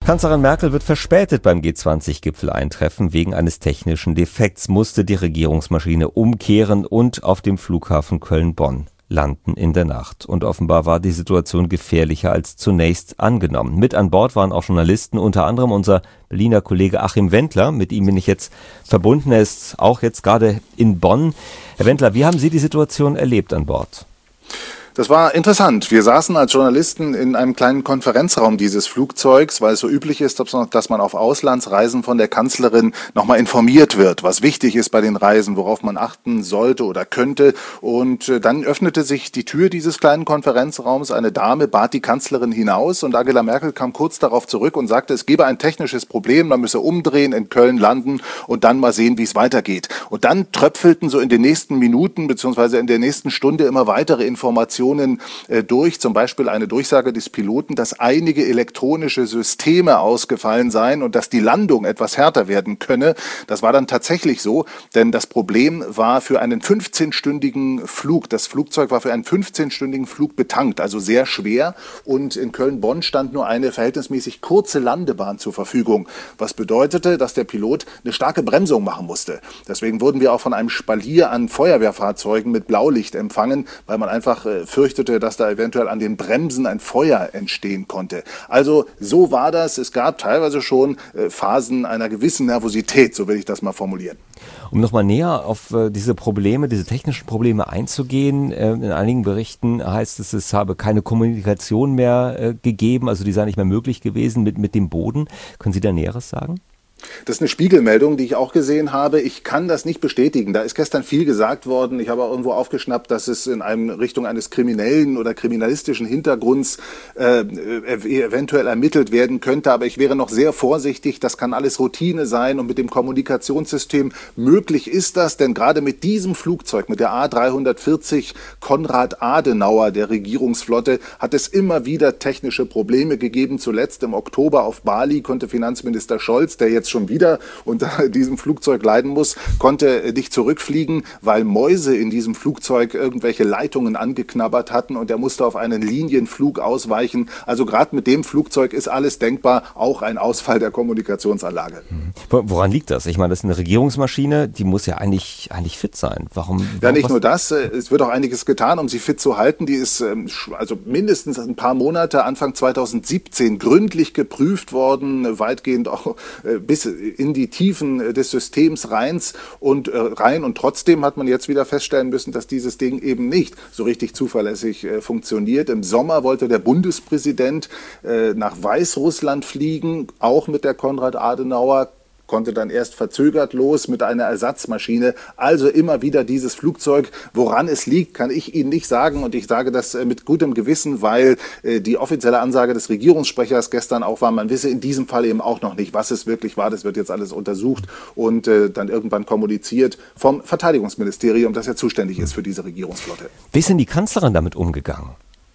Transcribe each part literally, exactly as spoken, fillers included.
Kanzlerin Merkel wird verspätet beim G zwanzig Gipfel eintreffen. Wegen eines technischen Defekts musste die Regierungsmaschine umkehren und auf dem Flughafen Köln-Bonn landen in der Nacht. Und offenbar war die Situation gefährlicher als zunächst angenommen. Mit an Bord waren auch Journalisten, unter anderem unser Berliner Kollege Achim Wendler. Mit ihm bin ich jetzt verbunden. Er ist auch jetzt gerade in Bonn. Herr Wendler, wie haben Sie die Situation erlebt an Bord? Das war interessant. Wir saßen als Journalisten in einem kleinen Konferenzraum dieses Flugzeugs, weil es so üblich ist, dass man auf Auslandsreisen von der Kanzlerin nochmal informiert wird, was wichtig ist bei den Reisen, worauf man achten sollte oder könnte. Und dann öffnete sich die Tür dieses kleinen Konferenzraums. Eine Dame bat die Kanzlerin hinaus und Angela Merkel kam kurz darauf zurück und sagte, es gebe ein technisches Problem, man müsse umdrehen, in Köln landen und dann mal sehen, wie es weitergeht. Und dann tröpfelten so in den nächsten Minuten beziehungsweise in der nächsten Stunde immer weitere Informationen durch, zum Beispiel eine Durchsage des Piloten, dass einige elektronische Systeme ausgefallen seien und dass die Landung etwas härter werden könne. Das war dann tatsächlich so, denn das Problem war für einen fünfzehnstündigen Flug. Das Flugzeug war für einen fünfzehnstündigen Flug betankt, also sehr schwer. Und in Köln-Bonn stand nur eine verhältnismäßig kurze Landebahn zur Verfügung, was bedeutete, dass der Pilot eine starke Bremsung machen musste. Deswegen wurden wir auch von einem Spalier an Feuerwehrfahrzeugen mit Blaulicht empfangen, weil man einfach äh, fürchtete, dass da eventuell an den Bremsen ein Feuer entstehen konnte. Also so war das. Es gab teilweise schon äh, Phasen einer gewissen Nervosität, so will ich das mal formulieren. Um nochmal näher auf äh, diese Probleme, diese technischen Probleme einzugehen, äh, in einigen Berichten heißt es, es habe keine Kommunikation mehr äh, gegeben, also die sei nicht mehr möglich gewesen mit, mit dem Boden. Können Sie da Näheres sagen? Das ist eine Spiegelmeldung, die ich auch gesehen habe. Ich kann das nicht bestätigen. Da ist gestern viel gesagt worden. Ich habe auch irgendwo aufgeschnappt, dass es in einem Richtung eines kriminellen oder kriminalistischen Hintergrunds äh, eventuell ermittelt werden könnte. Aber ich wäre noch sehr vorsichtig. Das kann alles Routine sein und mit dem Kommunikationssystem möglich ist das. Denn gerade mit diesem Flugzeug, mit der A dreihundertvierzig Konrad Adenauer der Regierungsflotte, hat es immer wieder technische Probleme gegeben. Zuletzt im Oktober auf Bali konnte Finanzminister Scholz, der jetzt schon wieder unter diesem Flugzeug leiden muss, konnte nicht zurückfliegen, weil Mäuse in diesem Flugzeug irgendwelche Leitungen angeknabbert hatten und er musste auf einen Linienflug ausweichen. Also gerade mit dem Flugzeug ist alles denkbar, auch ein Ausfall der Kommunikationsanlage. Woran liegt das? Ich meine, das ist eine Regierungsmaschine, die muss ja eigentlich, eigentlich fit sein. Warum? warum ja, nicht nur das, es wird auch einiges getan, um sie fit zu halten. Die ist also mindestens ein paar Monate, Anfang zweitausendsiebzehn, gründlich geprüft worden, weitgehend auch bis in die Tiefen des Systems reins und äh, rein und trotzdem hat man jetzt wieder feststellen müssen, dass dieses Ding eben nicht so richtig zuverlässig äh, funktioniert. Im Sommer wollte der Bundespräsident äh, nach Weißrussland fliegen, auch mit der Konrad Adenauer, konnte dann erst verzögert los mit einer Ersatzmaschine. Also immer wieder dieses Flugzeug. Woran es liegt, kann ich Ihnen nicht sagen. Und ich sage das mit gutem Gewissen, weil äh, die offizielle Ansage des Regierungssprechers gestern auch war, man wisse in diesem Fall eben auch noch nicht, was es wirklich war. Das wird jetzt alles untersucht und äh, dann irgendwann kommuniziert vom Verteidigungsministerium, das ja zuständig ist für diese Regierungsflotte. Wie ist denn die Kanzlerin damit umgegangen?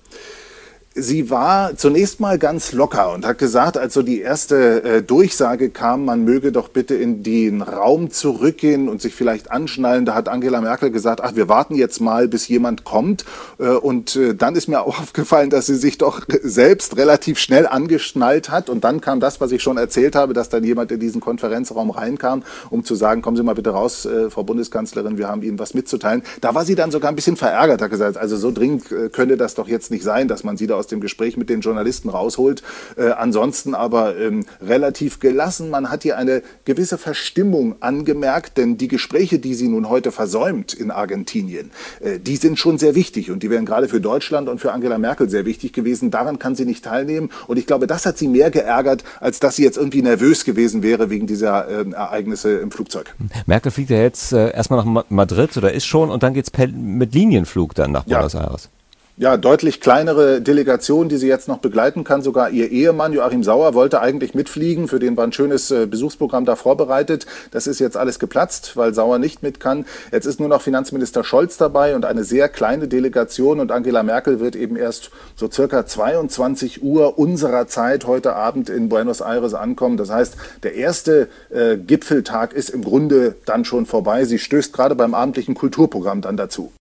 Sie war zunächst mal ganz locker und hat gesagt, als so die erste äh, Durchsage kam, man möge doch bitte in den Raum zurückgehen und sich vielleicht anschnallen. Da hat Angela Merkel gesagt, ach, wir warten jetzt mal, bis jemand kommt. Äh, und äh, dann ist mir auch aufgefallen, dass sie sich doch selbst relativ schnell angeschnallt hat. Und dann kam das, was ich schon erzählt habe, dass dann jemand in diesen Konferenzraum reinkam, um zu sagen, kommen Sie mal bitte raus, äh, Frau Bundeskanzlerin, wir haben Ihnen was mitzuteilen. Da war sie dann sogar ein bisschen verärgert, hat gesagt, also so dringend äh, könne das doch jetzt nicht sein, dass man sie da aus dem Gespräch mit den Journalisten rausholt. Äh, ansonsten aber ähm, relativ gelassen. Man hat hier eine gewisse Verstimmung angemerkt, denn die Gespräche, die sie nun heute versäumt in Argentinien, äh, die sind schon sehr wichtig und die wären gerade für Deutschland und für Angela Merkel sehr wichtig gewesen. Daran kann sie nicht teilnehmen und ich glaube, das hat sie mehr geärgert, als dass sie jetzt irgendwie nervös gewesen wäre wegen dieser äh, Ereignisse im Flugzeug. Merkel fliegt ja jetzt äh, erstmal nach Madrid oder ist schon und dann geht es mit Linienflug dann nach Buenos ja. Aires. Ja, deutlich kleinere Delegation, die sie jetzt noch begleiten kann. Sogar ihr Ehemann Joachim Sauer wollte eigentlich mitfliegen. Für den war ein schönes Besuchsprogramm da vorbereitet. Das ist jetzt alles geplatzt, weil Sauer nicht mit kann. Jetzt ist nur noch Finanzminister Scholz dabei und eine sehr kleine Delegation. Und Angela Merkel wird eben erst so circa zweiundzwanzig Uhr unserer Zeit heute Abend in Buenos Aires ankommen. Das heißt, der erste äh, Gipfeltag ist im Grunde dann schon vorbei. Sie stößt gerade beim abendlichen Kulturprogramm dann dazu.